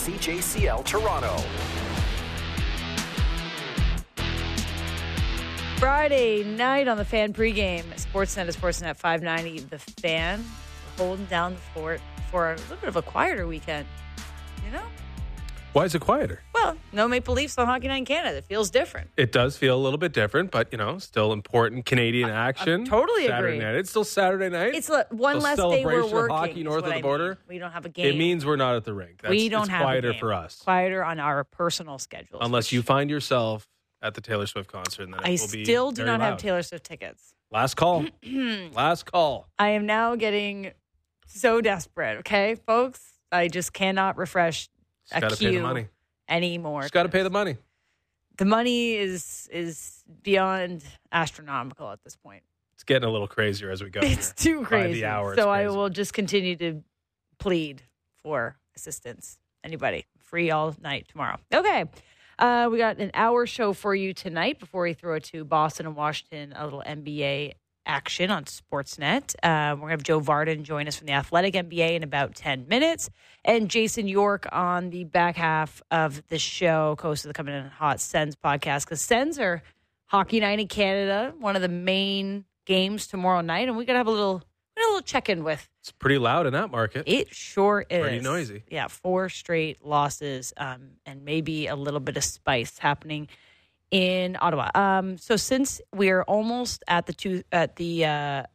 CJCL Toronto. Friday night on the Fan pregame. Sportsnet is Sportsnet 590. The Fan holding down the fort for a little bit of a quieter weekend. You know? Why is it quieter? Well, no Maple Leafs on Hockey Night in Canada. It feels different. It does feel a little bit different, but, still important Canadian action. I totally Saturday agree. night. It's still Saturday night. It's one less day celebration we're of working. hockey north of the border. We don't have a game. It means we're not at the rink. We don't it's have quieter a game. for us. Quieter on our personal schedules. Unless you find yourself at the Taylor Swift concert. And then I it will be still do very not have loud. Taylor Swift tickets. Last call. Last call. I am now getting so desperate, okay, folks? I just cannot refresh Just a got to pay the queue money. anymore. Just got to pay the money. The money is beyond astronomical at this point. It's getting a little crazier as we go. It's here. too By crazy. the hour, it's So I crazy. will just continue to plead for assistance. Anybody. Free all night tomorrow. Okay. We got an hour show for you tonight before we throw it to Boston and Washington, a little NBA action on Sportsnet. We're going to have Joe Varden join us from the Athletic NBA in about 10 minutes. And Jason York on the back half of the show, host of the Coming In Hot Sens podcast, because Sens are Hockey Night in Canada, one of the main games tomorrow night. And we got to have a little check-in with. It's pretty loud in that market. It sure is. Pretty noisy. Yeah, 4 straight losses and maybe a little bit of spice happening in Ottawa. So since we're almost at the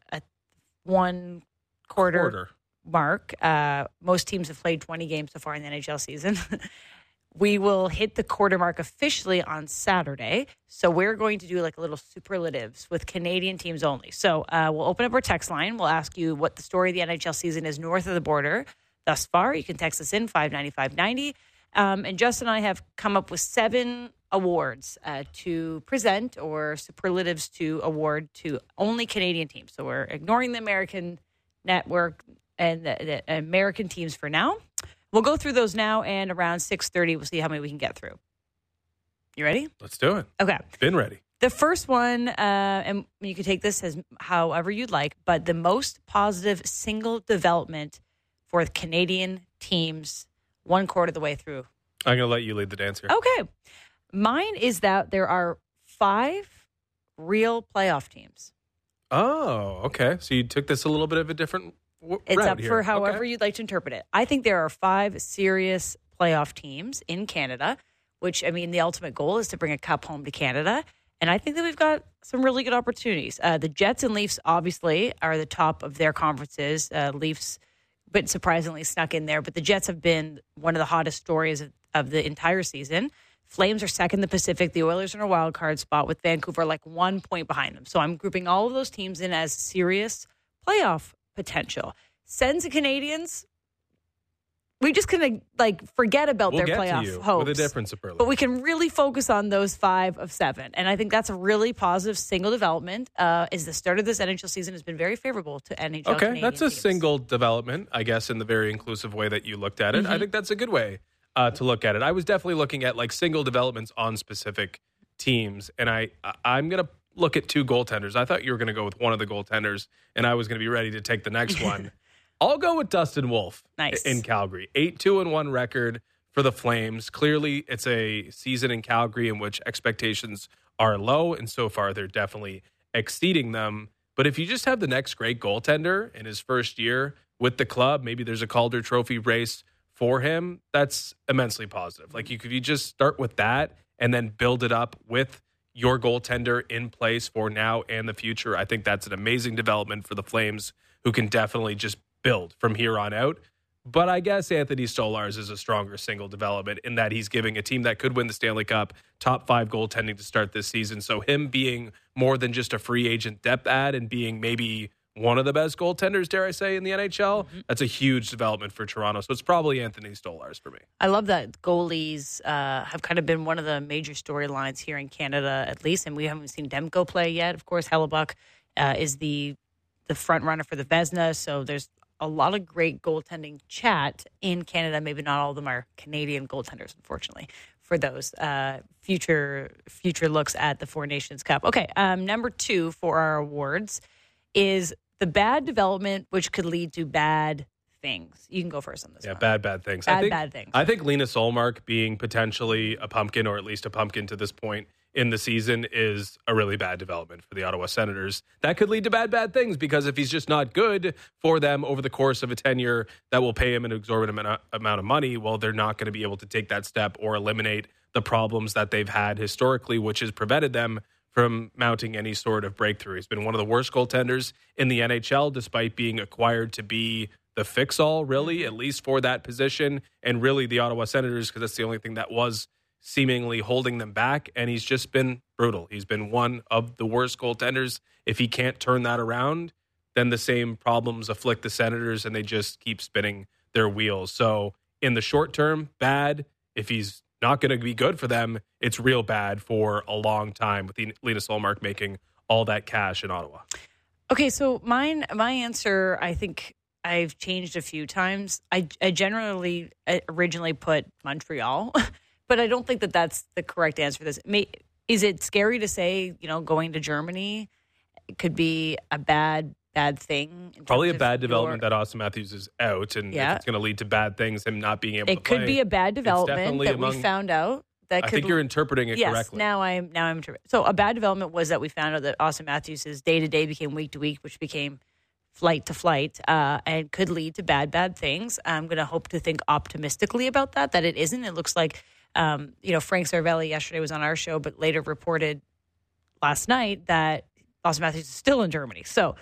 1 quarter mark, most teams have played 20 games so far in the NHL season. We will hit the quarter mark officially on Saturday. So we're going to do like a little superlatives with Canadian teams only. So we'll open up our text line. We'll ask you what the story of the NHL season is north of the border thus far. You can text us in 59590. And Justin and I have come up with 7 awards to present, or superlatives to award to only Canadian teams. So we're ignoring the American network and the American teams for now. We'll go through those now, and around 6:30, we'll see how many we can get through. You ready? Let's do it. Okay. Been ready. The first one, and you can take this as however you'd like, but the most positive single development for the Canadian teams 1 quarter of the way through. I'm going to let you lead the dance here. Okay. Mine is that there are 5 real playoff teams. Oh, okay. So you took this a little bit of a different It's route up here. for however Okay. you'd like to interpret it. I think there are 5 serious playoff teams in Canada, which, I mean, the ultimate goal is to bring a cup home to Canada. And I think that we've got some really good opportunities. The Jets and Leafs, obviously, are the top of their conferences. Leafs, but surprisingly, snuck in there. But the Jets have been one of the hottest stories of the entire season. Flames are second in the Pacific. The Oilers are in a wild card spot with Vancouver like 1 point behind them. So I'm grouping all of those teams in as serious playoff potential. Sens and Canadians, we just kind of forget about We'll their get playoff to you hopes. with a different superlative. But we can really focus on those 5 of 7. And I think that's a really positive single development. Is the start of this NHL season has been very favorable to NHL Okay, Canadian that's a teams. single development, I guess, in the very inclusive way that you looked at it. I think that's a good way to look at it. I was definitely looking at like single developments on specific teams, and I'm going to look at 2 goaltenders. I thought you were going to go with one of the goaltenders, and I was going to be ready to take the next one. I'll go with Dustin Wolf Nice. in Calgary. 8-2-1 record for the Flames. Clearly, it's a season in Calgary in which expectations are low, and so far they're definitely exceeding them. But if you just have the next great goaltender in his first year with the club, maybe there's a Calder Trophy race for him, that's immensely positive. Like, if you just start with that and then build it up with your goaltender in place for now and the future, I think that's an amazing development for the Flames, who can definitely just build from here on out. But I guess Anthony Stolarz is a stronger single development in that he's giving a team that could win the Stanley Cup top 5 goaltending to start this season. So him being more than just a free agent depth add and being maybe one of the best goaltenders, dare I say, in the NHL, that's a huge development for Toronto. So it's probably Anthony Stolarz for me. I love that goalies have kind of been one of the major storylines here in Canada, at least, and we haven't seen Demko play yet. Of course, Hellebuck is the front runner for the Vezina, so there's a lot of great goaltending chat in Canada. Maybe not all of them are Canadian goaltenders, unfortunately, for those future looks at the Four Nations Cup. Okay, number 2 for our awards is the bad development, which could lead to bad things. You can go first on this one. Bad things. Bad things. I think Linus Ullmark being potentially a pumpkin, or at least a pumpkin to this point in the season, is a really bad development for the Ottawa Senators. That could lead to bad things, because if he's just not good for them over the course of a tenure that will pay him an exorbitant amount of money, well, they're not going to be able to take that step or eliminate the problems that they've had historically, which has prevented them from mounting any sort of breakthrough. He's been one of the worst goaltenders in the NHL, despite being acquired to be the fix-all, really, at least for that position. And really the Ottawa Senators, because that's the only thing that was seemingly holding them back. And he's just been brutal. He's been one of the worst goaltenders. If he can't turn that around, then the same problems afflict the Senators, and they just keep spinning their wheels. So in the short term, bad. If he's not going to be good for them, it's real bad for a long time, with Linus Ullmark making all that cash in Ottawa. Okay, so my answer, I think I've changed a few times. I generally originally put Montreal, but I don't think that that's the correct answer for this. Is it scary to say, going to Germany could be a bad thing? Probably a bad development that Austin Matthews is out, and if it's going to lead to bad things, him not being able to play. It could be a bad development that we found out. I think you're interpreting it correctly. Yes, now I'm interpreting. So a bad development was that we found out that Austin Matthews' day-to-day became week-to-week, which became flight-to-flight, and could lead to bad things. I'm going to hope to think optimistically about that it isn't. It looks like, Frank Cervelli yesterday was on our show, but later reported last night that Austin Matthews is still in Germany. So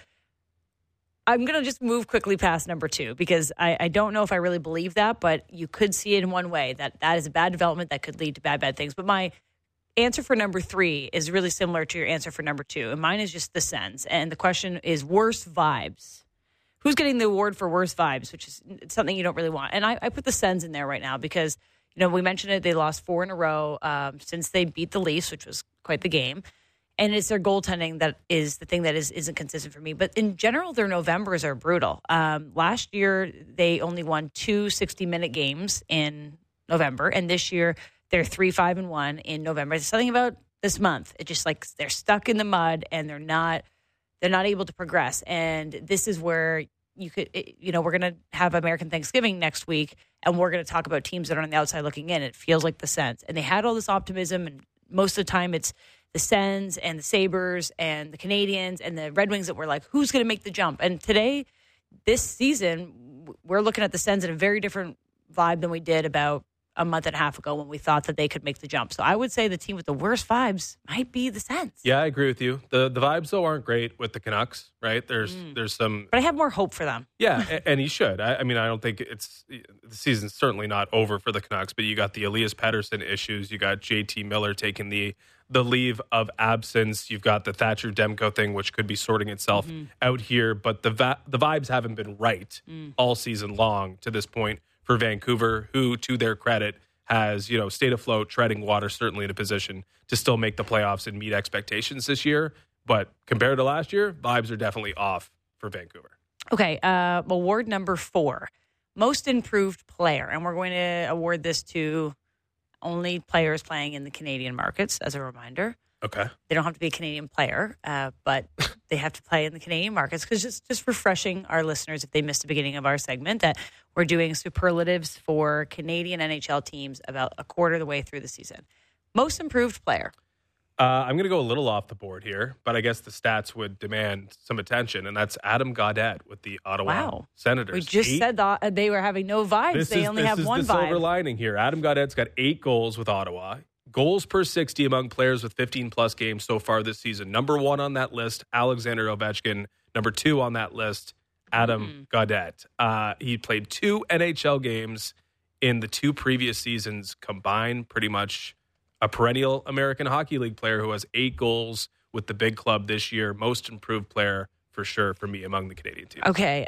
I'm going to just move quickly past number 2, because I don't know if I really believe that, but you could see it in one way, that is a bad development that could lead to bad things. But my answer for number 3 is really similar to your answer for number 2, and mine is just the Sens. And the question is worst vibes. Who's getting the award for worst vibes, which is something you don't really want. And I put the Sens in there right now because, we mentioned it. They lost 4 in a row since they beat the Leafs, which was quite the game. And it's their goaltending that is the thing that isn't consistent for me. But in general, their Novembers are brutal. Last year, they only won 2 60-minute games in November. And this year, they're 3-5-1 in November. There's something about this month. It's just like they're stuck in the mud, and they're not able to progress. And this is where you could, we're going to have American Thanksgiving next week, and we're going to talk about teams that are on the outside looking in. It feels like the Sens. And they had all this optimism, and most of the time it's the Sens and the Sabres and the Canadians and the Red Wings that were like, who's going to make the jump? And today, this season, we're looking at the Sens in a very different vibe than we did about a month and a half ago when we thought that they could make the jump. So I would say the team with the worst vibes might be the Sens. Yeah, I agree with you. The vibes, though, aren't great with the Canucks, right? There's some... But I have more hope for them. Yeah, and you should. I mean, I don't think the season's certainly not over for the Canucks, but you got the Elias Pettersson issues. You got JT Miller taking the leave of absence. You've got the Thatcher Demko thing, which could be sorting itself out here. But the vibes haven't been right all season long to this point for Vancouver, who, to their credit, has stayed afloat, treading water, certainly in a position to still make the playoffs and meet expectations this year. But compared to last year, vibes are definitely off for Vancouver. Okay, award number 4, most improved player, and we're going to award this to only players playing in the Canadian markets, as a reminder. Okay. They don't have to be a Canadian player, but they have to play in the Canadian markets, because just refreshing our listeners, if they missed the beginning of our segment, that we're doing superlatives for Canadian NHL teams about a quarter of the way through the season. Most improved player. I'm going to go a little off the board here, but I guess the stats would demand some attention, and that's Adam Gaudette with the Ottawa Senators. We just said that they were having no vibes. They only have one vibe. This is the silver lining here. Adam Gaudette's got 8 goals with Ottawa. Goals per 60 among players with 15-plus games so far this season. Number 1 on that list, Alexander Ovechkin. Number 2 on that list, Adam Gaudette. He played 2 NHL games in the 2 previous seasons combined, pretty much a perennial American Hockey League player who has 8 goals with the big club this year. Most improved player for sure for me among the Canadian teams. Okay.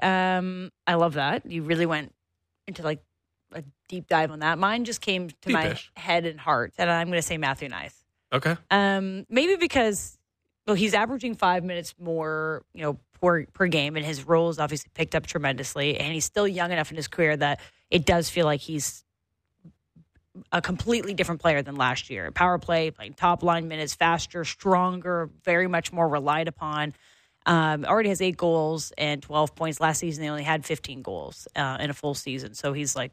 I love that. You really went into like a deep dive on that. Mine just came to my head and heart, and I'm going to say Matthew Knies. Okay. Maybe because, he's averaging 5 minutes more, per game, and his role is obviously picked up tremendously, and he's still young enough in his career that it does feel like he's a completely different player than last year. Power play, playing top line minutes, faster, stronger, very much more relied upon. Already has 8 goals and 12 points. Last season, they only had 15 goals in a full season. So he's like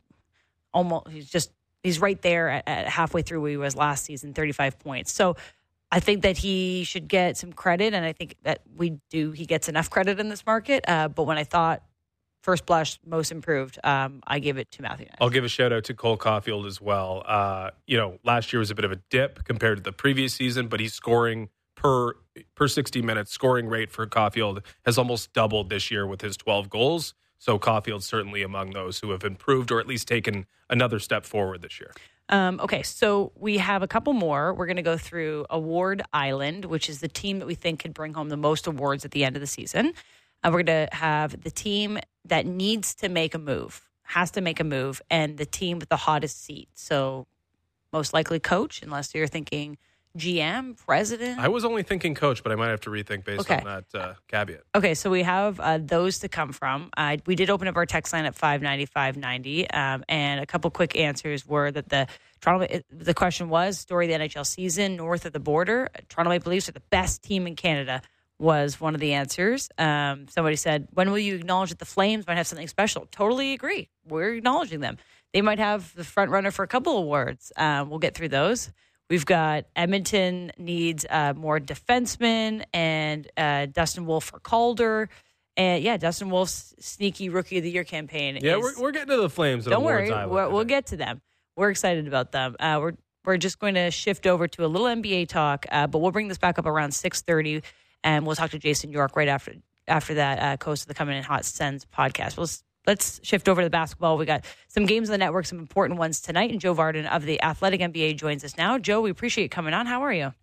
he's right there at halfway through where he was last season, 35 points. So I think that he should get some credit, and I think that he gets enough credit in this market. But when I thought first blush, most improved, I give it to Matthew Knies. I'll give a shout out to Cole Caulfield as well. Last year was a bit of a dip compared to the previous season, but he's scoring per 60 minutes. Scoring rate for Caulfield has almost doubled this year with his 12 goals. So Caulfield's certainly among those who have improved or at least taken another step forward this year. Okay, so we have a couple more. We're going to go through Award Island, which is the team that we think could bring home the most awards at the end of the season. We're going to have the team that needs to make a move, has to make a move, and the team with the hottest seat. So most likely coach, unless you're thinking GM, president. I was only thinking coach, but I might have to rethink based on that caveat. Okay, so we have those to come from. We did open up our text line at 590-590, and a couple quick answers were that the question was, story of the NHL season, north of the border, Toronto Maple Leafs are the best team in Canada, was one of the answers. Somebody said, when will you acknowledge that the Flames might have something special? Totally agree. We're acknowledging them. They might have the front runner for a couple awards. We'll get through those. We've got Edmonton needs more defensemen, and Dustin Wolf for Calder. And, Dustin Wolf's sneaky Rookie of the Year campaign. Yeah, we're getting to the Flames. Don't worry. We'll get to them. We're excited about them. We're just going to shift over to a little NBA talk, but we'll bring this back up around 6:30, and we'll talk to Jason York right after that, host of the Coming in Hot Sens podcast. Let's shift over to the basketball. We got some games on the network, some important ones tonight, and Joe Vardon of the Athletic NBA joins us now. Joe, we appreciate you coming on. How are you?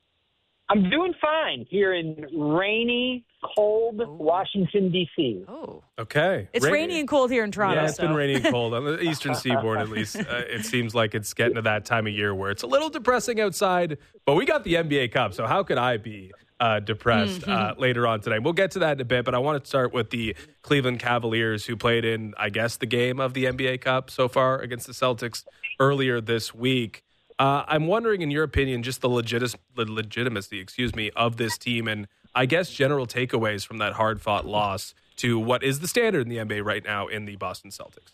I'm doing fine here in rainy, cold Washington, D.C. Oh. Okay. It's rainy and cold here in Toronto. Yeah, it's been rainy and cold. On the eastern seaboard, at least, it seems like it's getting to that time of year where it's a little depressing outside, but we got the NBA Cup, so how could I be depressed later on today? We'll get to that in a bit, but I want to start with the Cleveland Cavaliers, who played in, I guess, the game of the NBA Cup so far against the Celtics earlier this week. I'm wondering, in your opinion, just the legitimacy, of this team, and I guess general takeaways from that hard-fought loss to what is the standard in the NBA right now in the Boston Celtics.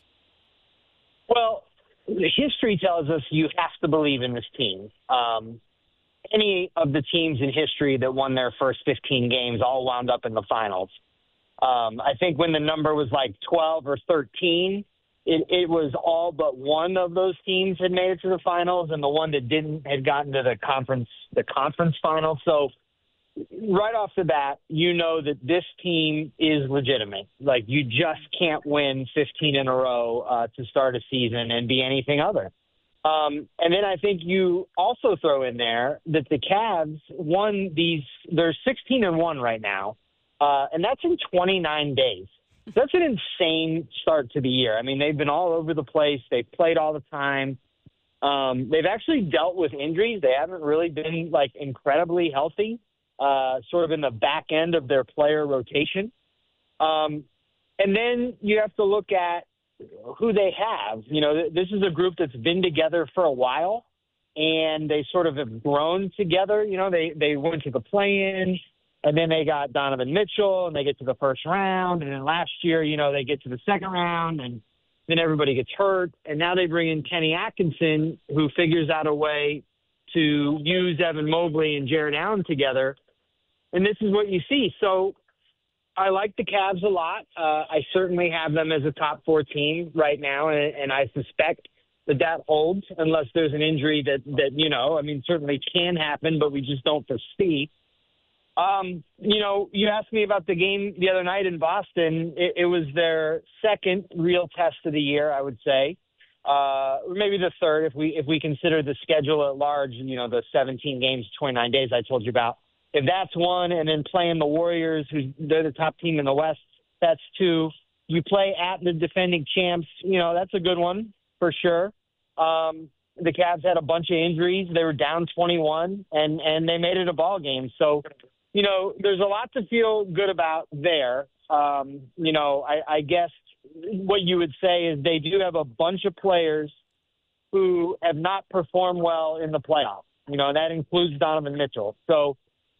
Well, history tells us you have to believe in this team. Any of the teams in history that won their first 15 games all wound up in the finals. I think when the number was like 12 or 13, it was all but one of those teams had made it to the finals, and the one that didn't had gotten to the conference final. So right off the bat, you know that this team is legitimate. Like, you just can't win 15 in a row to start a season and be anything other. And then I think you also throw in there that the Cavs won they're 16-1 right now, and that's in 29 days. That's an insane start to the year. I mean, they've been all over the place. They've played all the time. They've actually dealt with injuries. They haven't really been, incredibly healthy, sort of in the back end of their player rotation. And then you have to look at who they have. You know, this is a group that's been together for a while, and they sort of have grown together. You know, they went to the play-in, and then they got Donovan Mitchell, and they get to the first round. And then last year, you know, they get to the second round, and then everybody gets hurt. And now they bring in Kenny Atkinson, who figures out a way to use Evan Mobley and Jared Allen together. And this is what you see. So I like the Cavs a lot. I certainly have them as a top 4 team right now, and I suspect that holds unless there's an injury that you know, I mean, certainly can happen, but we just don't foresee. You know, you asked me about the game the other night in Boston. It was their second real test of the year, I would say. Maybe the third if we consider the schedule at large, and, you know, the 17 games, 29 days I told you about. If that's one, and then playing the Warriors, they're the top team in the West, that's 2. You play at the defending champs, you know, that's a good one for sure. The Cavs had a bunch of injuries. They were down 21, and they made it a ball game. So, you know, there's a lot to feel good about there. You know, I guess what you would say is they do have a bunch of players who have not performed well in the playoffs. You know, that includes Donovan Mitchell. So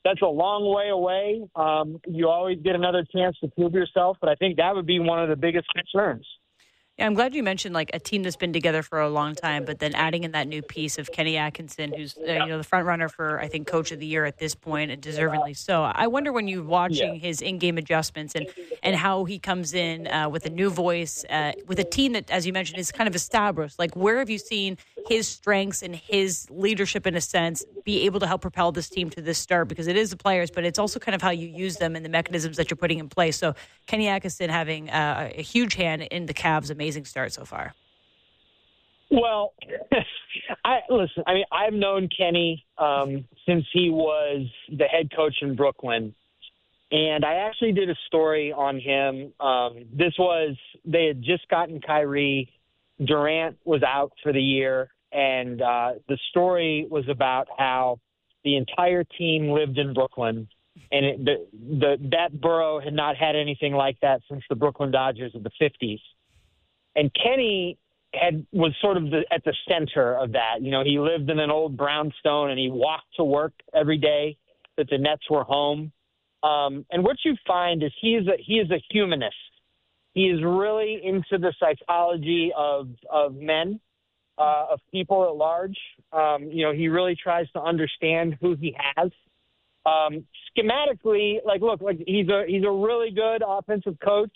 that's a long way away. You always get another chance to prove yourself, but I think that would be one of the biggest concerns. Yeah, I'm glad you mentioned like a team that's been together for a long time, but then adding in that new piece of Kenny Atkinson, who's the front runner for I think Coach of the Year at this point, and deservingly so. I wonder when you're watching his in-game adjustments and how he comes in with a new voice, with a team that, as you mentioned, is kind of established. Like, where have you seen his strengths and his leadership, in a sense, be able to help propel this team to this start? Because it is the players, but it's also kind of how you use them and the mechanisms that you're putting in place. So Kenny Atkinson having a huge hand in the Cavs' amazing start so far. Well, listen, I mean, I've known Kenny since he was the head coach in Brooklyn. And I actually did a story on him. They had just gotten Kyrie. Durant was out for the year. And the story was about how the entire team lived in Brooklyn. And that borough had not had anything like that since the Brooklyn Dodgers of the 50s. And Kenny was sort of at the center of that. You know, he lived in an old brownstone, and he walked to work every day that the Nets were home. And what you find is he is a humanist. He is really into the psychology of men, of people at large. He really tries to understand who he has. Schematically, he's a really good offensive coach.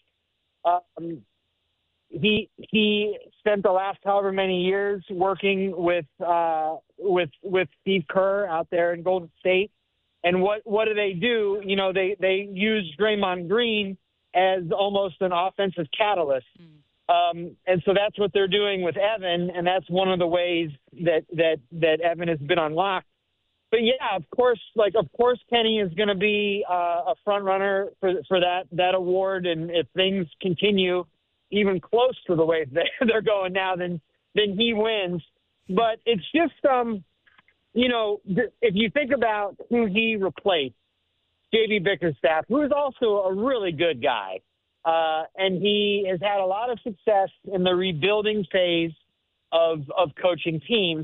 He spent the last however many years working with Steve Kerr out there in Golden State. And what do? You know, they use Draymond Green as almost an offensive catalyst. And so that's what they're doing with Evan, and that's one of the ways that Evan has been unlocked. But yeah, of course, Kenny is going to be a front runner for that award, and if things continue even close to the way they're going now, then he wins. But it's just, if you think about who he replaced, J.B. Bickerstaff, who is also a really good guy, and he has had a lot of success in the rebuilding phase of coaching teams.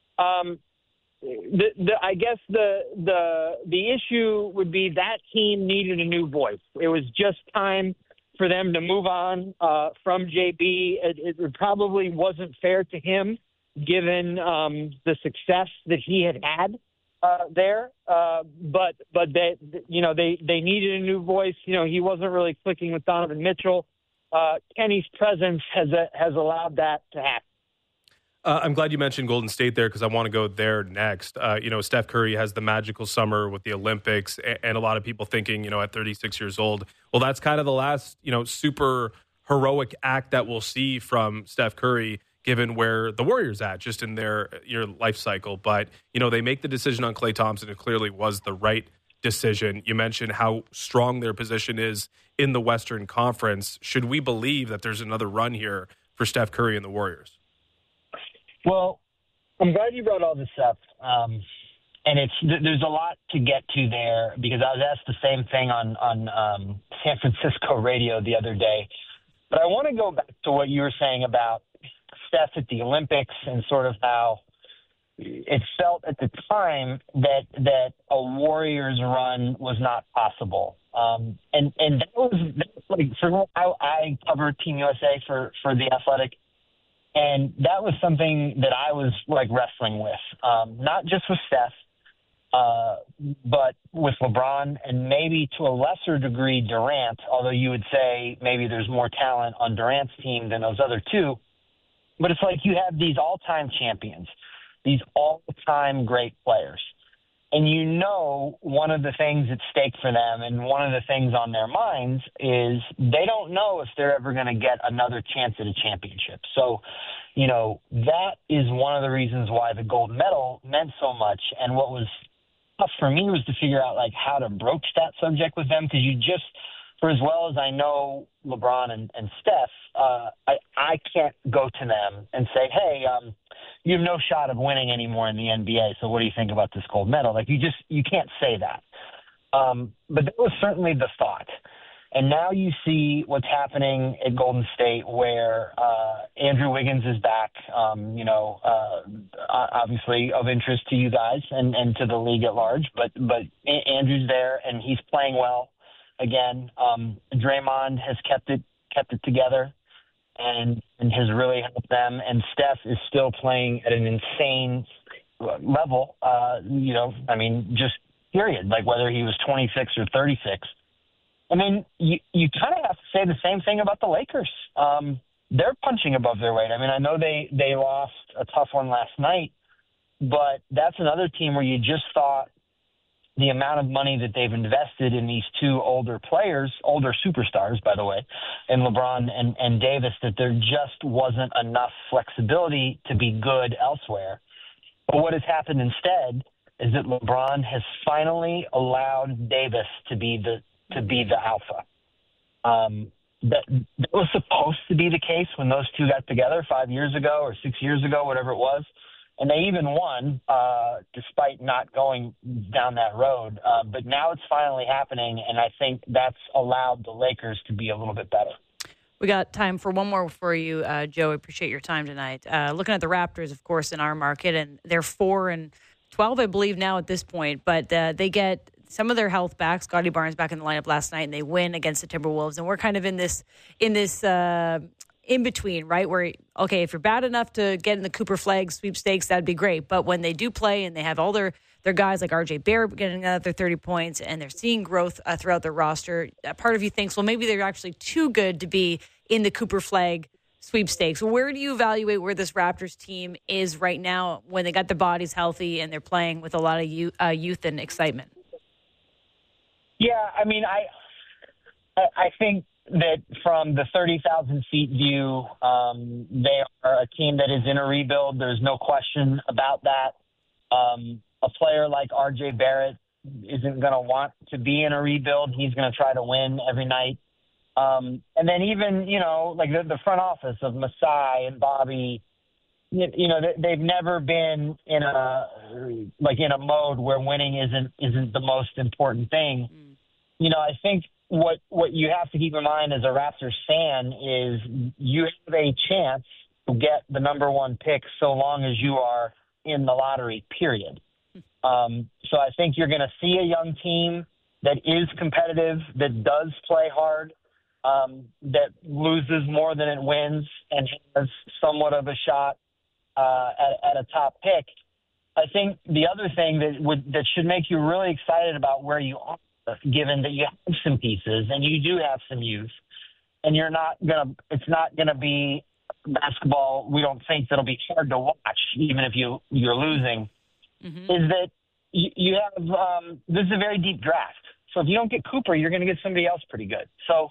I guess the issue would be that team needed a new voice. It was just time for them to move on from JB. It probably wasn't fair to him, given the success that he had there. But they needed a new voice. You know, he wasn't really clicking with Donovan Mitchell. Kenny's presence has allowed that to happen. I'm glad you mentioned Golden State there because I want to go there next. Steph Curry has the magical summer with the Olympics, and a lot of people thinking, at 36 years old, well, that's kind of the last, super heroic act that we'll see from Steph Curry, given where the Warriors at just in their life cycle. But, they make the decision on Klay Thompson. It clearly was the right decision. You mentioned how strong their position is in the Western Conference. Should we believe that there's another run here for Steph Curry and the Warriors? Well, I'm glad you brought all this up, and there's a lot to get to there because I was asked the same thing on San Francisco radio the other day. But I want to go back to what you were saying about Steph at the Olympics and sort of how it felt at the time that a Warriors run was not possible. And that was like for how I covered Team USA for The Athletic. And that was something that I was wrestling with, not just with Steph, but with LeBron and maybe to a lesser degree Durant, although you would say maybe there's more talent on Durant's team than those other two. But it's like you have these all-time champions, these all-time great players. And one of the things at stake for them and one of the things on their minds is they don't know if they're ever going to get another chance at a championship. So, that is one of the reasons why the gold medal meant so much. And what was tough for me was to figure out how to broach that subject with them because for as well as I know LeBron and Steph, I can't go to them and say, hey, you have no shot of winning anymore in the NBA, so what do you think about this gold medal? You can't say that. But that was certainly the thought. And now you see what's happening at Golden State, where Andrew Wiggins is back, obviously of interest to you guys and to the league at large. But Andrew's there, and he's playing well again. Draymond has kept it together and has really helped them. And Steph is still playing at an insane level, just period, like whether he was 26 or 36. I mean, you kind of have to say the same thing about the Lakers. They're punching above their weight. I mean, I know they lost a tough one last night, but that's another team where you just thought the amount of money that they've invested in these two older players, older superstars, by the way, and LeBron and Davis, that there just wasn't enough flexibility to be good elsewhere. But what has happened instead is that LeBron has finally allowed Davis to be the alpha. That was supposed to be the case when those two got together 5 years ago or 6 years ago, whatever it was. And they even won, despite not going down that road. But now it's finally happening, and I think that's allowed the Lakers to be a little bit better. We got time for one more for you, Joe. I appreciate your time tonight. Looking at the Raptors, of course, in our market, and they're 4-12, I believe, now at this point. But they get some of their health back. Scotty Barnes back in the lineup last night, and they win against the Timberwolves. And we're kind of in this in between, right? Where, okay, if you're bad enough to get in the Cooper Flag sweepstakes, that'd be great. But when they do play and they have all their guys like RJ Barrett getting another 30 points and they're seeing growth throughout their roster, part of you thinks, well, maybe they're actually too good to be in the Cooper Flag sweepstakes. Where do you evaluate where this Raptors team is right now when they got their bodies healthy and they're playing with a lot of youth and excitement? Yeah, I mean, I think that from the 30,000 feet view, they are a team that is in a rebuild. There's no question about that. A player like RJ Barrett isn't going to want to be in a rebuild. He's going to try to win every night. And then even, like the front office of Masai and Bobby, they've never been in a mode where winning isn't the most important thing. I think what you have to keep in mind as a Raptors fan is you have a chance to get the number one pick so long as you are in the lottery, period. So I think you're going to see a young team that is competitive, that does play hard, that loses more than it wins and has somewhat of a shot at a top pick. I think the other thing that should make you really excited about where you are, given that you have some pieces and you do have some youth, and it's not gonna be basketball. We don't think that'll be hard to watch, even if you're losing. Mm-hmm. Is that you have this is a very deep draft. So if you don't get Cooper, you're going to get somebody else pretty good. So,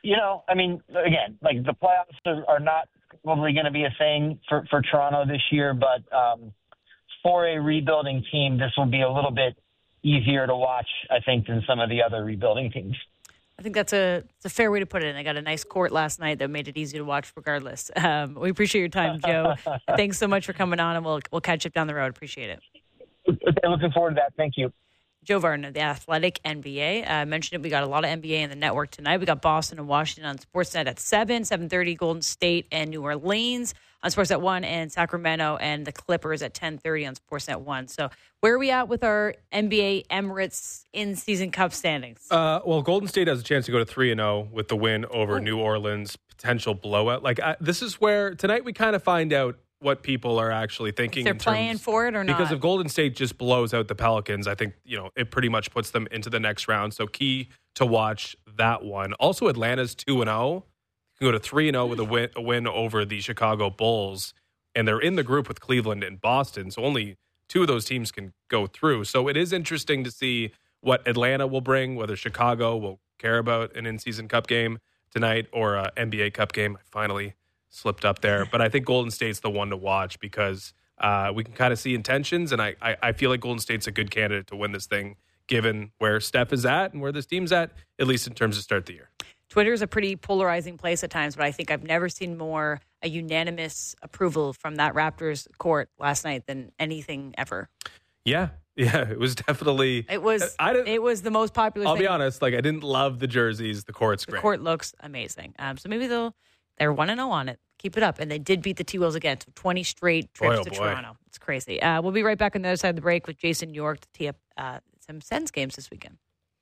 again, like the playoffs are not probably going to be a thing for Toronto this year, but for a rebuilding team, this will be a little bit easier to watch, I think, than some of the other rebuilding teams. I think that's a fair way to put it. And they got a nice court last night that made it easy to watch regardless. We appreciate your time, Joe. Thanks so much for coming on, and we'll catch up down the road. Appreciate it. Looking forward to that. Thank you. Joe Vardon of The Athletic NBA. I mentioned it. We got a lot of NBA in the network tonight. We got Boston and Washington on Sportsnet at 7:30 Golden State and New Orleans on Sportsnet 1, and Sacramento and the Clippers at 10:30 on Sportsnet 1. So where are we at with our NBA Emirates in-season cup standings? Well, Golden State has a chance to go to 3-0 with the win over New Orleans, potential blowout. This is where tonight we kind of find out what people are actually thinking. If they're playing for it or not. Because if Golden State just blows out the Pelicans, I think, it pretty much puts them into the next round. So key to watch that one. Also, Atlanta's 2-0. Go to 3-0 with a win over the Chicago Bulls. And they're in the group with Cleveland and Boston. So only two of those teams can go through. So it is interesting to see what Atlanta will bring, whether Chicago will care about an in-season cup game tonight or an NBA cup game. Finally slipped up there. But I think Golden State's the one to watch because we can kind of see intentions, and I feel like Golden State's a good candidate to win this thing, given where Steph is at and where this team's at least in terms of start the year. Twitter is a pretty polarizing place at times, but I think I've never seen more a unanimous approval from that Raptors court last night than anything ever. Yeah, Yeah, it was definitely. It was the most popular I'll thing. be honest, like I didn't love the jerseys. The court's great. The court looks amazing. So maybe they're 1-0 on it. Keep it up. And they did beat the T-Wolves again. So 20 straight trips to Toronto. It's crazy. We'll be right back on the other side of the break with Jason York to tee up some Sens games this weekend.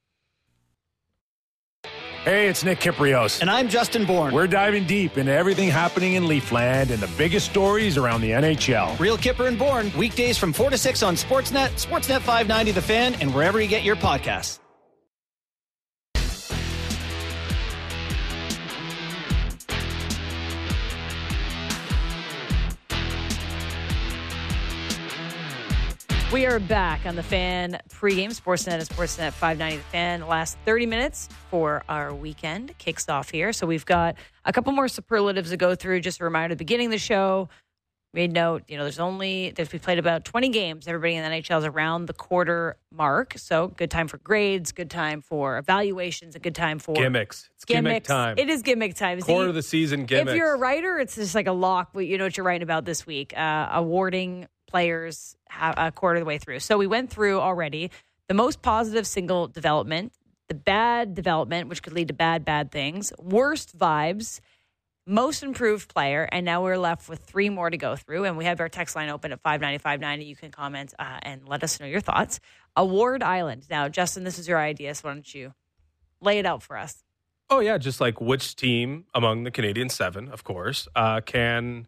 Hey, it's Nick Kiprios. And I'm Justin Bourne. We're diving deep into everything happening in Leafland and the biggest stories around the NHL. Real Kipper and Bourne, weekdays from 4 to 6 on Sportsnet, Sportsnet 590 The Fan, and wherever you get your podcasts. We are back on the Fan pregame, Sportsnet and Sportsnet 590 The Fan. The last 30 minutes for our weekend kicks off here. So we've got a couple more superlatives to go through. Just a reminder at the beginning of the show, made note, we played about 20 games. Everybody in the NHL is around the quarter mark. So good time for grades, good time for evaluations, a good time for gimmicks. It's gimmick time. It is gimmick time. Quarter of the season gimmicks. If you're a writer, it's just like a lock. You know what you're writing about this week. Awarding players a quarter of the way through. So we went through already the most positive single development, the bad development, which could lead to bad things, worst vibes, most improved player, and now we're left with 3 more to go through. And we have our text line open at 590-590. You can comment and let us know your thoughts. Award Island. Now, Justin, this is your idea, so why don't you lay it out for us? Oh, yeah, just like which team among the Canadian 7, of course, can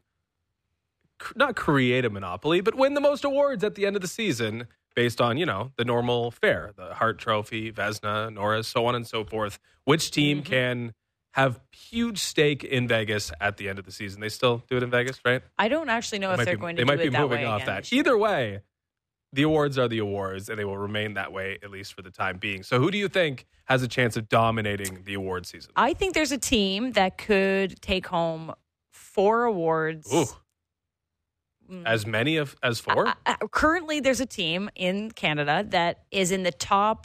not create a monopoly, but win the most awards at the end of the season based on, the normal fare, the Hart Trophy, Vezina, Norris, so on and so forth. Which team can have huge stake in Vegas at the end of the season? They still do it in Vegas, right? I don't actually know if they're going to do it that way. They might be moving off that. Either way, the awards are the awards, and they will remain that way, at least for the time being. So who do you think has a chance of dominating the award season? I think there's a team that could take home 4 awards. Ooh. As many as 4? Currently, there's a team in Canada that is in the top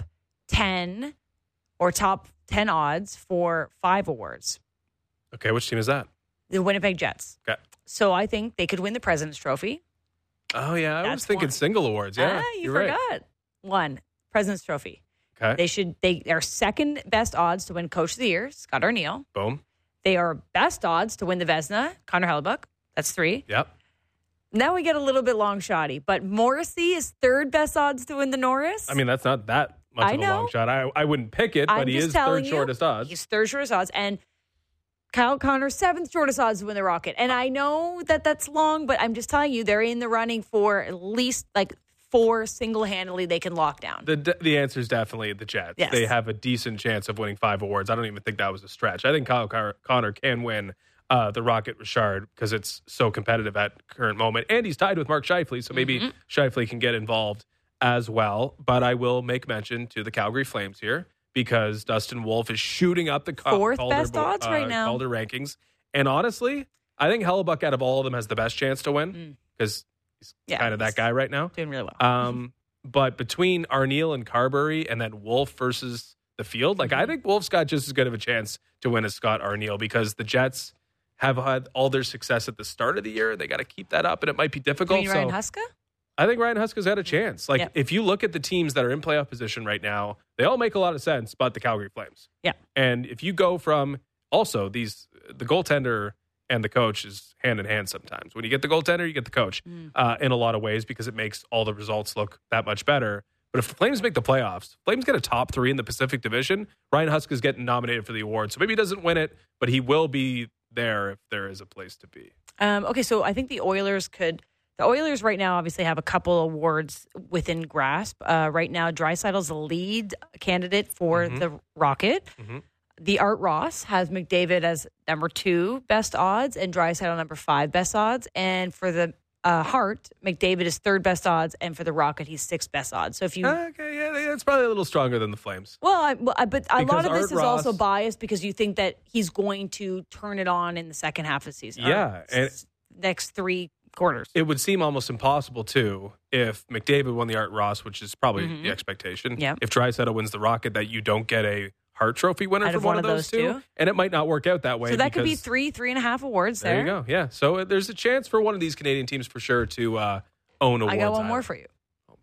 10 or top 10 odds for 5 awards. Okay, which team is that? The Winnipeg Jets. Okay. So I think they could win the President's Trophy. Oh, yeah. I was thinking single awards. Yeah, you forgot. Right. 1, President's Trophy. Okay. They are second best odds to win Coach of the Year, Scott Arniel. Boom. They are best odds to win the Vezina, Connor Hellebuyck. That's 3. Yep. Now we get a little bit long shotty, but Morrissey is 3rd best odds to win the Norris. I mean, that's not that much of a long shot. I wouldn't pick it, but he is 3rd shortest odds. He's 3rd shortest odds. And Kyle Connor, 7th shortest odds to win the Rocket. And I know that that's long, but I'm just telling you, they're in the running for at least 4 single-handedly they can lock down. The answer is definitely the Jets. Yes. They have a decent chance of winning 5 awards. I don't even think that was a stretch. I think Kyle Connor can win the Rocket Richard because it's so competitive at current moment. And he's tied with Mark Scheifele, so maybe Scheifele can get involved as well. But I will make mention to the Calgary Flames here because Dustin Wolf is shooting up the 4th best odds right now. Calder rankings. And honestly, I think Hellebuyck out of all of them has the best chance to win because he's kind of that guy right now. Doing really well. But between Arniel and Carberry and then Wolf versus the field, I think Wolf's got just as good of a chance to win as Scott Arniel because the Jets have had all their success at the start of the year. They got to keep that up, and it might be difficult. You mean Ryan Huska? I think Ryan Huska's had a chance. If you look at the teams that are in playoff position right now, they all make a lot of sense, but the Calgary Flames. Yeah. And if you go from also the goaltender and the coach is hand in hand sometimes. When you get the goaltender, you get the coach in a lot of ways because it makes all the results look that much better. But if the Flames make the playoffs, Flames get a top 3 in the Pacific Division, Ryan Huska's getting nominated for the award. So maybe he doesn't win it, but he will be there if there is a place to be. Okay, so I think the Oilers right now obviously have a couple awards within grasp. Right now, Draisaitl's the lead candidate for the Rocket. The Art Ross has McDavid as number 2 best odds and Draisaitl number 5 best odds. And for the Hart, McDavid is 3rd best odds, and for the Rocket, he's 6th best odds. So if you it's probably a little stronger than the Flames. Well, but a lot of this is Ross, also biased because you think that he's going to turn it on in the second half of the season. Yeah, and next 3 quarters. It would seem almost impossible too if McDavid won the Art Ross, which is probably the expectation. Yeah. If Draisaitl wins the Rocket, that you don't get a Hart Trophy winner from one of those two, and it might not work out that way. So that could be 3.5 awards there. There you go. Yeah. So there's a chance for one of these Canadian teams for sure to own awards. I got one more for you.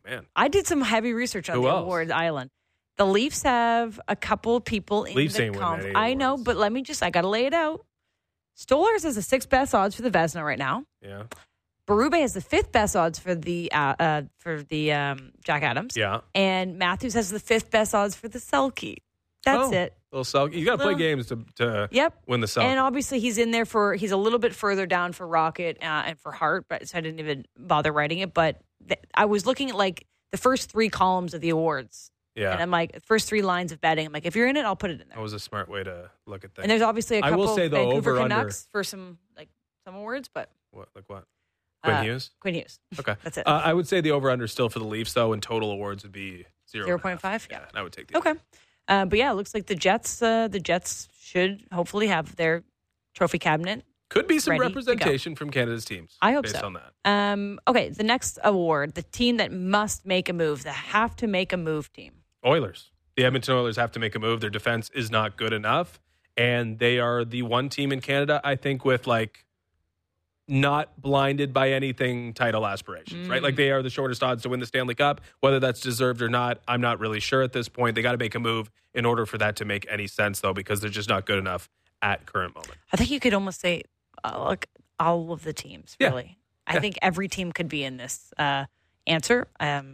man. I did some heavy research on Who the else? awards island. The Leafs have a couple people in Leafs the ain't winning any I know, awards. but I got to lay it out. Stolarz has the 6th best odds for the Vezina right now. Yeah. Berube has the 5th best odds for the Jack Adams. Yeah. And Matthews has the 5th best odds for the Selke. That's it. Little Selke. You got to play games to win the Selke. And obviously he's in there he's a little bit further down for Rocket and for Hart, but so I didn't even bother writing it. But I was looking at like the first 3 columns of the awards. Yeah. And I'm like, first 3 lines of betting. I'm like, if you're in it, I'll put it in there. That was a smart way to look at things. And there's obviously a couple I will say, though, Vancouver over-under. Canucks for some awards, but What? Quinn Hughes? Quinn Hughes. Okay. That's it. I would say the over-under still for the Leafs, though, and total awards would be 0.5? Yeah, I would take the Okay. But yeah, it looks like the Jets should hopefully have their trophy cabinet. Could be some ready to representation from Canada's teams. I hope based so. on that. Okay, the next award, the team that must make a move, the have to make a move team. Oilers. The Edmonton Oilers have to make a move. Their defense is not good enough, and they are the one team in Canada, I think, with not blinded by anything title aspirations, right? Like they are the shortest odds to win the Stanley Cup. Whether that's deserved or not, I'm not really sure at this point. They got to make a move in order for that to make any sense, though, because they're just not good enough at current moment. I think you could almost say all of the teams, really. Yeah. I think every team could be in this answer.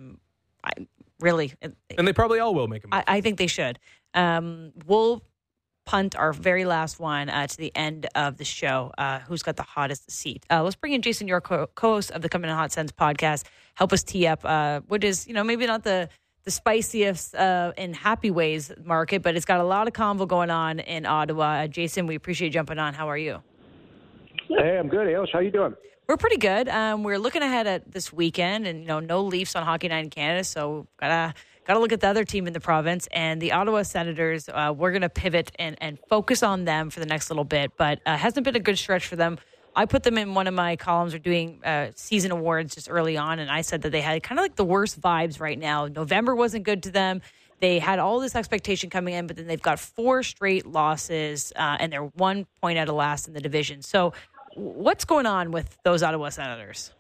And they probably all will make a move. I think they should. We'll punt our very last one to the end of the show. Who's got the hottest seat? Let's bring in Jason York, co-host of the Coming in Hot Sens podcast. Help us tee up what is, maybe not the spiciest in happy ways market, but it's got a lot of convo going on in Ottawa. Jason, we appreciate you jumping on. How are you? Hey, I'm good. Ailish, how you doing? We're pretty good. We're looking ahead at this weekend, and no Leafs on Hockey Night in Canada, so gotta look at the other team in the province and the Ottawa Senators. We're gonna pivot and focus on them for the next little bit, but hasn't been a good stretch for them. I put them in one of my columns. We're doing season awards just early on, and I said that they had kind of like the worst vibes right now. November wasn't good to them. They had all this expectation coming in, but then they've got 4 straight losses, and they're 1 point out of last in the division. So what's going on with those Ottawa Senators?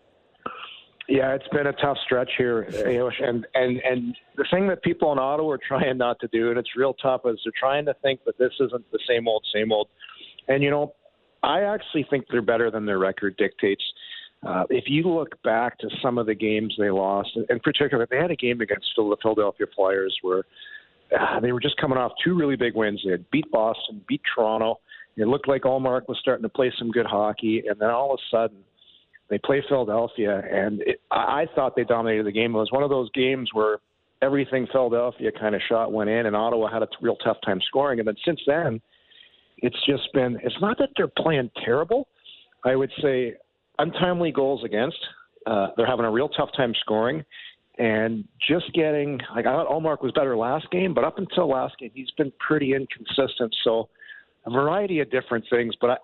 Yeah, it's been a tough stretch here, Ailish, and the thing that people in Ottawa are trying not to do, and it's real tough, is they're trying to think that this isn't the same old. And, I actually think they're better than their record dictates. If you look back to some of the games they lost, in particular, they had a game against the Philadelphia Flyers where they were just coming off 2 really big wins. They had beat Boston, beat Toronto. It looked like Ullmark was starting to play some good hockey, and then all of a sudden they play Philadelphia, and I thought they dominated the game. It was one of those games where everything Philadelphia kind of shot went in, and Ottawa had a real tough time scoring. And then since then, it's not that they're playing terrible. I would say untimely goals against. They're having a real tough time scoring. And just getting, I thought Ullmark was better last game, but up until last game, he's been pretty inconsistent. So a variety of different things, but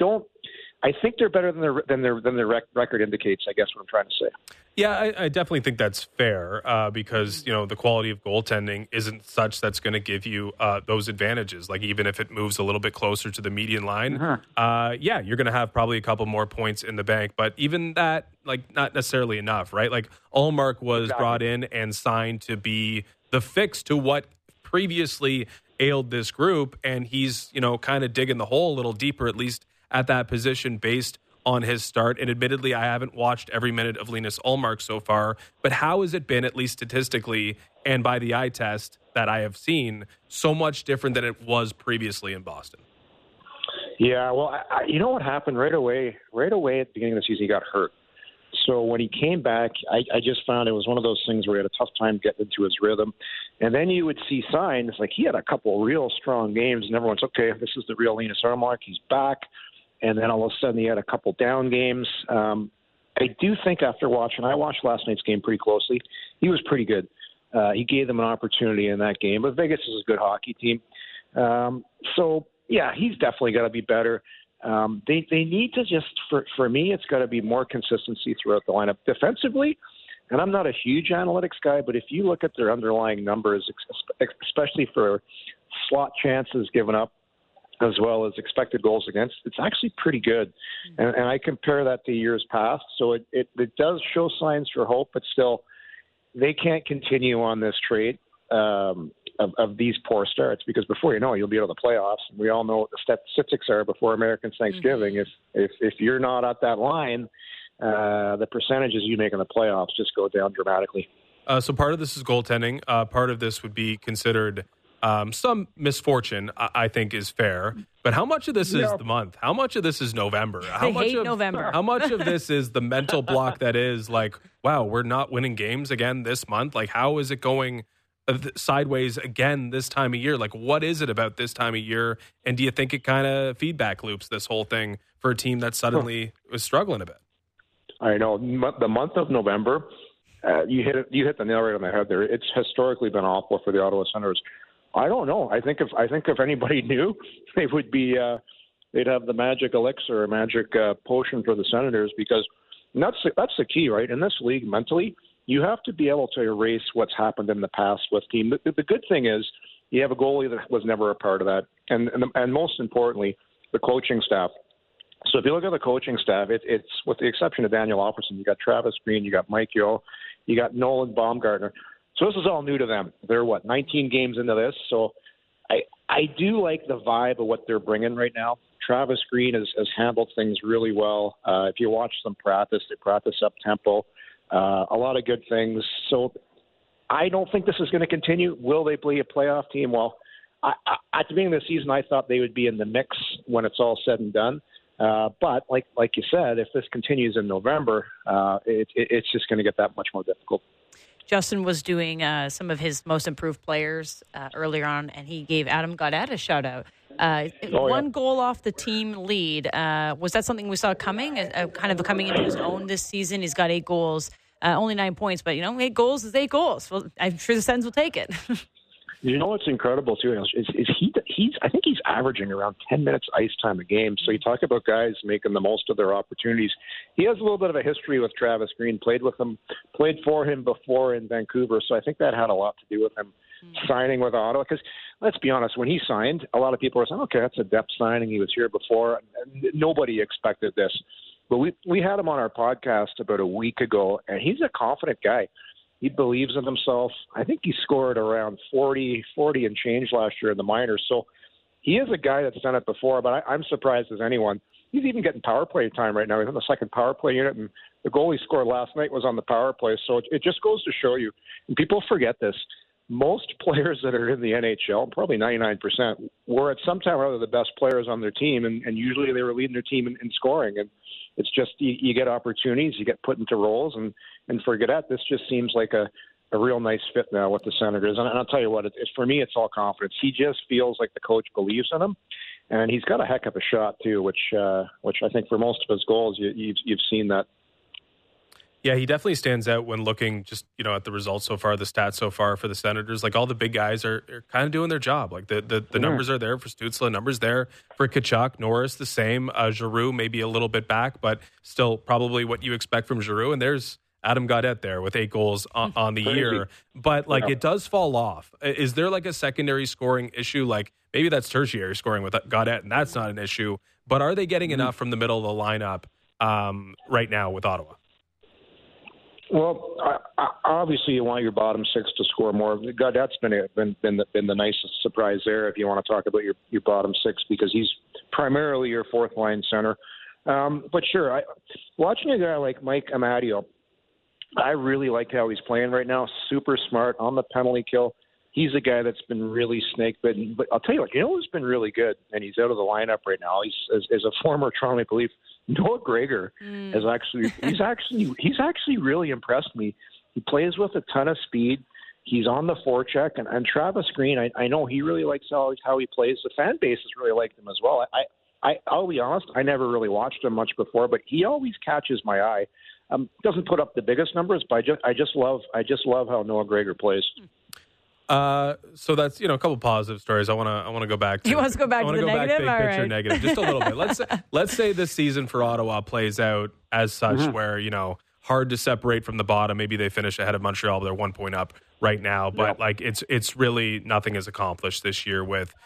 I think they're better than their record indicates, I guess what I'm trying to say. Yeah, I definitely think that's fair because, the quality of goaltending isn't such that's going to give you those advantages. Like, even if it moves a little bit closer to the median line, you're going to have probably a couple more points in the bank. But even that, not necessarily enough, right? Like, Ullmark was brought in and signed to be the fix to what previously ailed this group. And he's, kind of digging the hole a little deeper, at least at that position, based on his start. And admittedly, I haven't watched every minute of Linus Ullmark so far, but how has it been, at least statistically and by the eye test that I have seen, so much different than it was previously in Boston? Yeah, well, you know what happened right away at the beginning of the season, he got hurt. So when he came back, I just found it was one of those things where he had a tough time getting into his rhythm. And then you would see signs, like he had a couple real strong games, and everyone's, okay, this is the real Linus Ullmark, he's back. And then all of a sudden he had a couple down games. I do think after watching, I watched last night's game pretty closely, he was pretty good. He gave them an opportunity in that game. But Vegas is a good hockey team. So, yeah, he's definitely got to be better. They need to just, for me, it's got to be more consistency throughout the lineup. Defensively, and I'm not a huge analytics guy, but if you look at their underlying numbers, especially for slot chances given up, as well as expected goals against, it's actually pretty good. And I compare that to years past. So it does show signs for hope, but still, they can't continue on this trade of these poor starts, because before you know it, you'll be out of the playoffs. We all know what the statistics are before American Thanksgiving. If you're not at that line, the percentages you make in the playoffs just go down dramatically. So part of this is goaltending. Part of this would be considered some misfortune, I think is fair. But how much of this is the month? How much of this is November? November. How much of this is the mental block that is like, wow, we're not winning games again this month? Like, how is it going sideways again this time of year? Like, what is it about this time of year? And do you think it kind of feedback loops this whole thing for a team that suddenly was struggling a bit? I know the month of November, you hit the nail right on the head there. It's historically been awful for the Ottawa Senators. I don't know. I think if anybody knew, they would be they'd have the magic elixir or magic potion for the Senators, because that's the key, right? In this league, mentally, you have to be able to erase what's happened in the past with team. The good thing is you have a goalie that was never a part of that, and most importantly, the coaching staff. So if you look at the coaching staff, it's with the exception of Daniel Alfredsson, you got Travis Green, you got Mike Yeo, you got Nolan Baumgartner. So this is all new to them. They're 19 games into this. So I do like the vibe of what they're bringing right now. Travis Green has handled things really well. If you watch them practice, they practice up tempo. A lot of good things. So I don't think this is going to continue. Will they be a playoff team? Well, at the beginning of the season, I thought they would be in the mix when it's all said and done. But like you said, if this continues in November, it's just going to get that much more difficult. Justin was doing some of his most improved players earlier on, and he gave Adam Gaudette a shout-out. One goal off the team lead. Was that something we saw coming, kind of coming into his own this season? He's got 8 goals, only 9 points, but, 8 goals is 8 goals. Well, I'm sure the Sens will take it. What's incredible, too, is I think he's averaging around 10 minutes ice time a game. So you talk about guys making the most of their opportunities. He has a little bit of a history with Travis Green, played for him before in Vancouver. So I think that had a lot to do with him signing with Ottawa. Because let's be honest, when he signed, a lot of people were saying, okay, that's a depth signing. He was here before. Nobody expected this. But we had him on our podcast about a week ago, and he's a confident guy. He believes in himself. I think he scored around 40 and change last year in the minors. So he is a guy that's done it before, but I'm surprised as anyone. He's even getting power play time right now. He's on the second power play unit, and the goal he scored last night was on the power play. So it just goes to show you, and people forget this, most players that are in the NHL, probably 99%, were at some time or other the best players on their team, and usually they were leading their team in scoring. And it's just you get opportunities, you get put into roles, and for Gaudette, this just seems like a real nice fit now with the Senators. And I'll tell you what, for me, it's all confidence. He just feels like the coach believes in him, and he's got a heck of a shot too, which I think for most of his goals, you've seen that. Yeah, he definitely stands out when looking just, at the results so far, the stats so far for the Senators. Like, all the big guys are kind of doing their job. Like, the numbers are there for Stützle, numbers there for Tkachuk, Norris the same, Giroux maybe a little bit back, but still probably what you expect from Giroux. And there's Adam Gaudette there with 8 goals on the year. But, it does fall off. Is there, a secondary scoring issue? Like, maybe that's tertiary scoring with Gaudette, and that's not an issue. But are they getting enough from the middle of the lineup right now with Ottawa? Well, obviously you want your bottom 6 to score more. Gaudette's been the nicest surprise there, if you want to talk about your bottom 6, because he's primarily your fourth line center. But sure, watching a guy like Mike Amadio, I really like how he's playing right now. Super smart on the penalty kill. He's a guy that's been really snake bitten. But I'll tell you what, who's been really good, and he's out of the lineup right now. He's as a former Toronto Maple Leaf, Noah Gregor he's actually really impressed me. He plays with a ton of speed. He's on the forecheck, and Travis Green, I know he really likes how he plays. The fan base has really liked him as well. I'll be honest, I never really watched him much before, but he always catches my eye. Doesn't put up the biggest numbers, but I just love how Noah Gregor plays. So that's a couple positive stories. I want to go back to. He wants to go back to the negative. Big picture right. Negative, just a little bit. Let's say this season for Ottawa plays out as such, where hard to separate from the bottom. Maybe they finish ahead of Montreal, but they're 1 point up right now. But it's really nothing is accomplished this year with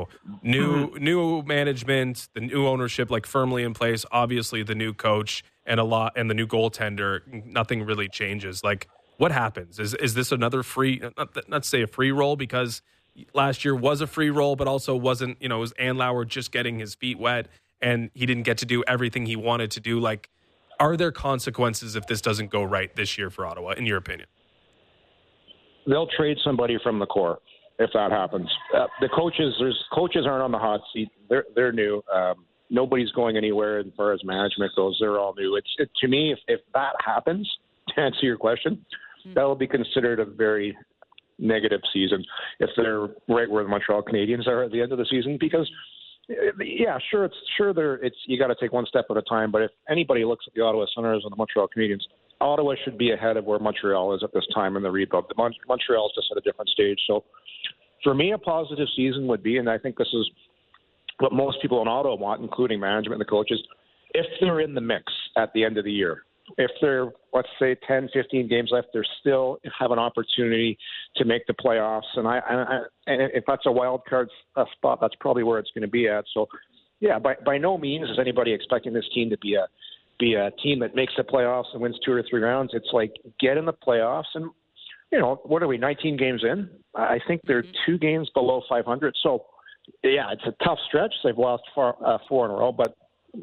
new management, the new ownership firmly in place. Obviously, the new coach and the new goaltender. Nothing really changes. what happens? Is this another free, not to say a free roll, because last year was a free roll, but also wasn't, it was Andlauer just getting his feet wet and he didn't get to do everything he wanted to do. Like, are there consequences if this doesn't go right this year for Ottawa, in your opinion? They'll trade somebody from the core if that happens. The coaches aren't on the hot seat. They're new. Nobody's going anywhere as far as management goes. They're all new. To me, if that happens, to answer your question, that will be considered a very negative season if they're right where the Montreal Canadiens are at the end of the season. Because, yeah, you got to take one step at a time. But if anybody looks at the Ottawa Senators and the Montreal Canadiens, Ottawa should be ahead of where Montreal is at this time in the rebuild. Montreal is just at a different stage. So, for me, a positive season would be, and I think this is what most people in Ottawa want, including management and the coaches, if they're in the mix at the end of the year. If they're, let's say, 10, 15 games left, they still have an opportunity to make the playoffs. And and if that's a wild card spot, that's probably where it's going to be at. So, yeah, by no means is anybody expecting this team to be a team that makes the playoffs and wins 2 or 3 rounds. It's like, get in the playoffs and, what are we, 19 games in? I think they're 2 games below 500. So, yeah, it's a tough stretch. They've lost 4 in a row, but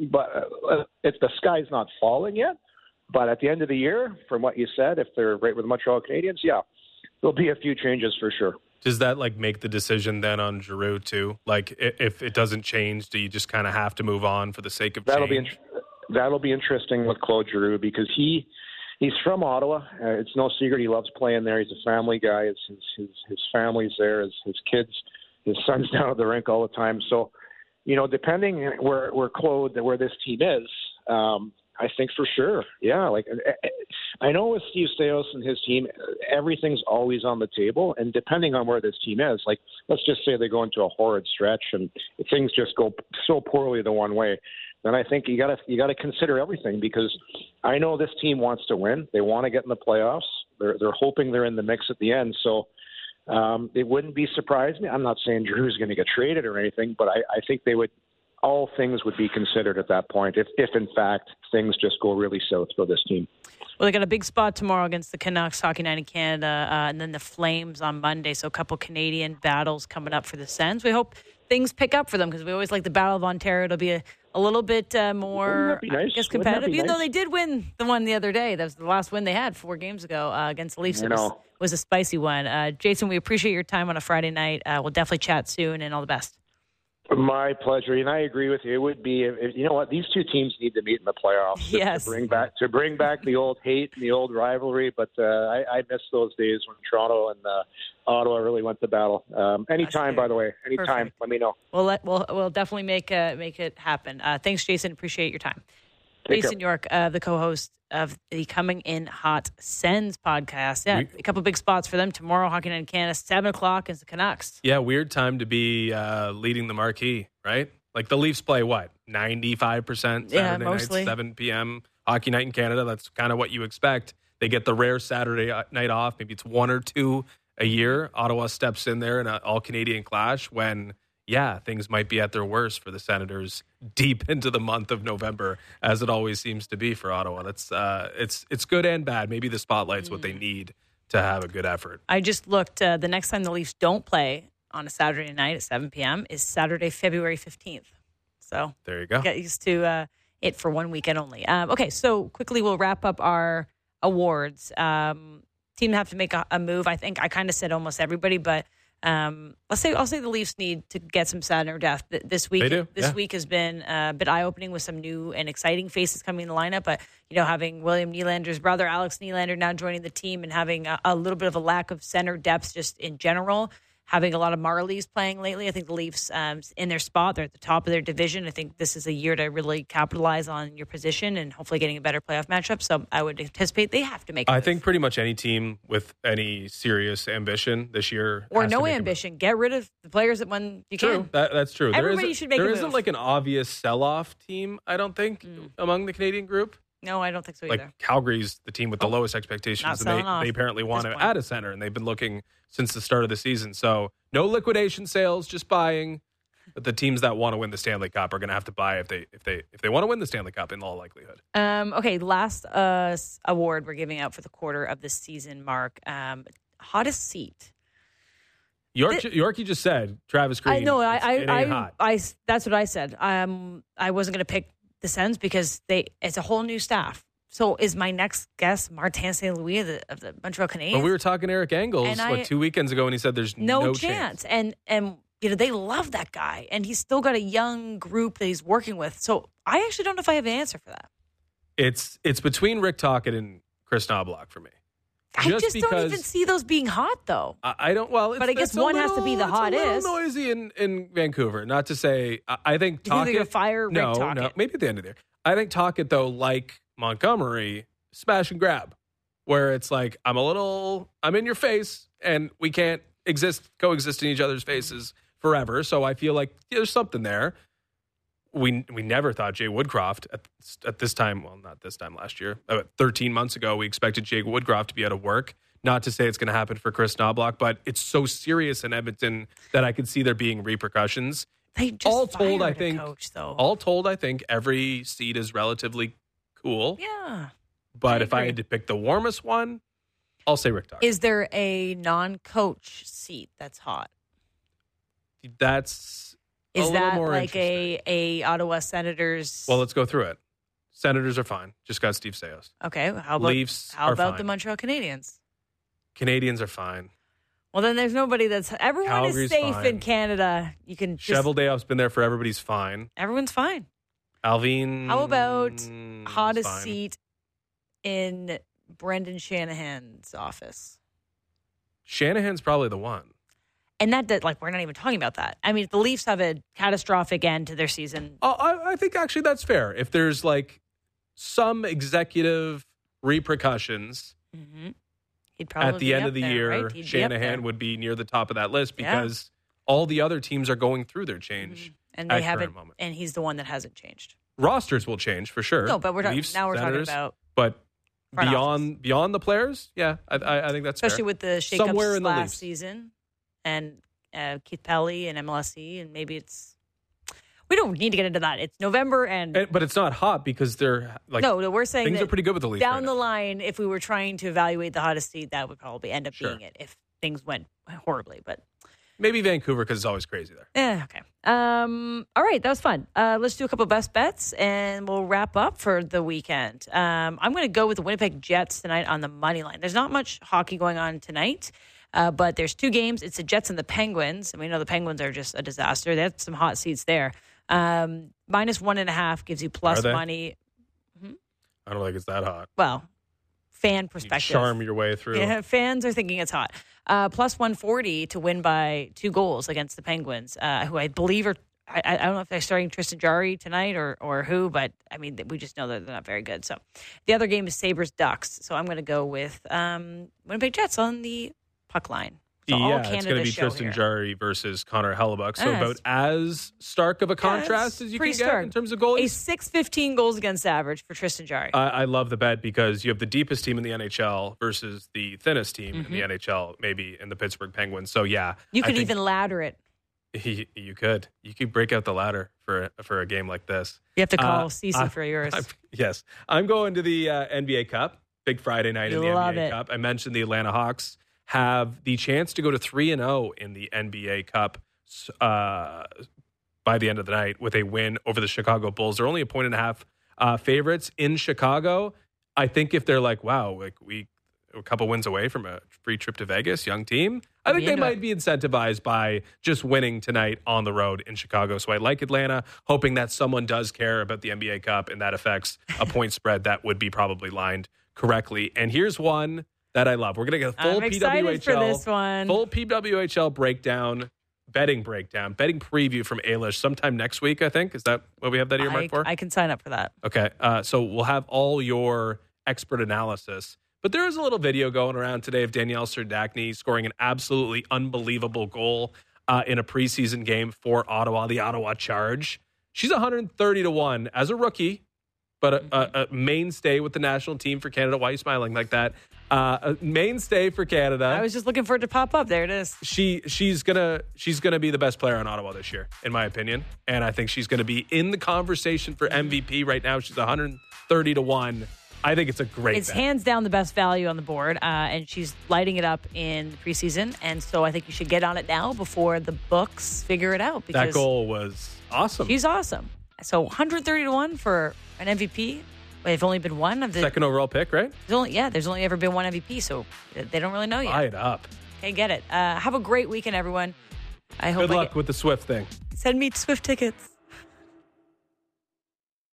the sky's not falling yet. But at the end of the year, from what you said, if they're right with the Montreal Canadiens, yeah, there'll be a few changes for sure. Does that make the decision then on Giroux too? Like, if it doesn't change, do you just kind of have to move on for the sake of change? That'll be interesting with Claude Giroux because he's from Ottawa. It's no secret he loves playing there. He's a family guy. His family's there. His kids, his son's down at the rink all the time. So, depending where this team is, I think for sure, yeah. Like, I know with Steve Staios and his team, everything's always on the table, and depending on where this team is, like, let's just say they go into a horrid stretch and things just go so poorly the one way, then I think you gotta consider everything, because I know this team wants to win. They want to get in the playoffs. They're hoping they're in the mix at the end. So it wouldn't be surprising. I'm not saying Drew's going to get traded or anything, but I think all things would be considered at that point if in fact things just go really south for this team. Well, they got a big spot tomorrow against the Canucks, Hockey Night in Canada, and then the Flames on Monday. So a couple Canadian battles coming up for the Sens. We hope things pick up for them because we always like the Battle of Ontario. It'll be a little bit more, nice? I guess, competitive. Even though they did win the one the other day. That was the last win they had 4 games ago against the Leafs. It was a spicy one. Jason, we appreciate your time on a Friday night. We'll definitely chat soon, and all the best. My pleasure, and I agree with you. It would be, you know what, these 2 teams need to meet in the playoffs. Yes. To bring back the old hate and the old rivalry. But I miss those days when Toronto and Ottawa really went to battle. Anytime, by the way, anytime. Perfect. Let me know. We'll definitely make it happen. Thanks, Jason. Appreciate your time. Jason York, the co-host of the Coming in Hot Sens podcast. Yeah, a couple big spots for them tomorrow. Hockey Night in Canada, 7:00 is the Canucks. Yeah, weird time to be leading the marquee, right? Like the Leafs play 95% Saturday mostly. night, 7 p.m. Hockey Night in Canada. That's kind of what you expect. They get the rare Saturday night off. Maybe it's 1 or 2 a year. Ottawa steps in there in an all-Canadian clash when, things might be at their worst for the Senators deep into the month of November, as it always seems to be for Ottawa. That's it's good and bad. Maybe the spotlight's what they need to have a good effort. I just looked. The next time the Leafs don't play on a Saturday night at 7 p.m. is Saturday, February 15th. So there you go. Get used to it for 1 weekend only. Okay, so quickly we'll wrap up our awards. Team have to make a move. I think I kind of said almost everybody, but I'll say the Leafs need to get some center depth this week. They do. This week has been a bit eye-opening with some new and exciting faces coming in the lineup. But having William Nylander's brother Alex Nylander now joining the team and having a little bit of a lack of center depth just in general. Having a lot of Marlies playing lately. I think the Leafs in their spot. They're at the top of their division. I think this is a year to really capitalize on your position and hopefully getting a better playoff matchup. So I would anticipate they have to make a move. I think pretty much any team with any serious ambition this year. Or no ambition. Get rid of the players that when you can. That's true. Everybody should make a move. There isn't like an obvious sell-off team, I don't think, among the Canadian group. No, I don't think so either. Like Calgary's the team with the lowest expectations, and they apparently want to add a center, and they've been looking since the start of the season. So no liquidation sales, just buying. but the teams that want to win the Stanley Cup are going to have to buy if they want to win the Stanley Cup in all likelihood. Okay, last award we're giving out for the quarter of the season, Mark. Hottest seat. Yorkie just said Travis Green. I know. It ain't hot. That's what I said. I wasn't going to pick the Sens because it's a whole new staff. So is my next guess Martin St. Louis of the Montreal Canadiens? But we were talking Eric Engels 2 weekends ago, and he said there's no chance. And they love that guy, and he's still got a young group that he's working with. So I actually don't know if I have an answer for that. It's between Rick Tocchet and Chris Knobloch for me. I just don't even see those being hot, though. I don't. Well, but I guess one has to be the hottest. It's a little noisy in Vancouver. Not to say, I think Tocchet. Do you think they're going to fire Rick Tocchet? No, maybe at the end of the year. I think Tocchet, though, like Montgomery, smash and grab, where it's like I'm in your face, and we can't coexist in each other's faces forever. So I feel like there's something there. We never thought Jay Woodcroft at this time, well, not this time last year, 13 months ago, we expected Jay Woodcroft to be out of work. Not to say it's going to happen for Chris Knobloch, but it's so serious in Edmonton that I could see there being repercussions. They just all told, I think, coach, though. All told, I think every seat is relatively cool. Yeah. But if I had to pick the warmest one, I'll say Rick Tocchet. Is there a non-coach seat that's hot? Is that like a Ottawa Senators? Well, let's go through it. Senators are fine. Just got Steve Sayos. Okay. How about Leafs? How about fine. the Montreal Canadiens? Canadians are fine. Well, then there's nobody everyone Calgary's is safe fine. in Canada. You can Cheveldayoff's been there for everybody's fine. Everyone's fine. Alvin. How about hottest seat in Brendan Shanahan's office? Shanahan's probably the one. And that we're not even talking about that. I mean, if the Leafs have a catastrophic end to their season. Oh, I think actually that's fair. If there's some executive repercussions he'd probably at the end of the there, year, right? Shanahan would be near the top of that list because all the other teams are going through their change. And they haven't, and he's the one that hasn't changed. Rosters will change for sure. No, but we're talking talking about. But beyond the players, I think that's especially fair. with the shakeups last season. And Keith Pelly and MLSE, and maybe we don't need to get into that. It's November, but it's not hot because they're no. We're saying things are pretty good with the Leafs down the line. If we were trying to evaluate the hottest seat, that would probably end up being it if things went horribly. But maybe Vancouver because it's always crazy there. Yeah. Okay. All right, that was fun. Let's do a couple of best bets, and we'll wrap up for the weekend. I'm going to go with the Winnipeg Jets tonight on the money line. There's not much hockey going on tonight. But there's two games. It's the Jets and the Penguins. And we know the Penguins are just a disaster. They have some hot seats there. -1.5 gives you plus money. I don't think it's that hot. Well, fan perspective. You charm your way through. Yeah, fans are thinking it's hot. Plus 140 to win by 2 goals against the Penguins, who I believe are, I don't know if they're starting Tristan Jarry tonight or who, but I mean, we just know that they're not very good. So the other game is Sabres-Ducks. So I'm going to go with Winnipeg Jets on the puck line. So it's going to be Tristan Jarry versus Connor Hellebuyck. So about as stark of a contrast as you can get in terms of goalies. A 6.15 goals against average for Tristan Jarry. I love the bet because you have the deepest team in the NHL versus the thinnest team in the NHL, maybe in the Pittsburgh Penguins. So yeah, you could even ladder it. You could break out the ladder for a game like this. You have to call Cece for yours. Yes, I'm going to the NBA Cup. Big Friday night in the NBA Cup. I mentioned the Atlanta Hawks have the chance to go to 3-0 in the NBA Cup by the end of the night with a win over the Chicago Bulls. They're only 1.5 favorites in Chicago. I think if they're like, wow, we a couple wins away from a free trip to Vegas, young team, I think they might be incentivized by just winning tonight on the road in Chicago. So I like Atlanta, hoping that someone does care about the NBA Cup and that affects a point spread that would be probably lined correctly. And here's one that I love. We're going to get a full PWHL for this one. Full PWHL breakdown, betting preview from Ailish sometime next week, I think. Is that what we have that earmarked for? I can sign up for that. Okay. So we'll have all your expert analysis. But there is a little video going around today of Danielle Serdachny scoring an absolutely unbelievable goal in a preseason game for Ottawa, the Ottawa Charge. She's 130-1 as a rookie but a mainstay with the national team for Canada. Why are you smiling like that? A mainstay for Canada. I was just looking for it to pop up. There it is. She's gonna be the best player on Ottawa this year, in my opinion, and I think she's gonna be in the conversation for MVP right now. She's 130-1. I think it's a great. It's bet. hands down the best value on the board, and she's lighting it up in the preseason. And so I think you should get on it now before the books figure it out. Because that goal was awesome. She's awesome. So 130-1 for an MVP. They've only been one of the second overall pick, right? There's only ever been one MVP, so they don't really know yet. Buy it up. Okay, get it. Have a great weekend, everyone. I hope Good luck with the Swift thing. Send me Swift tickets.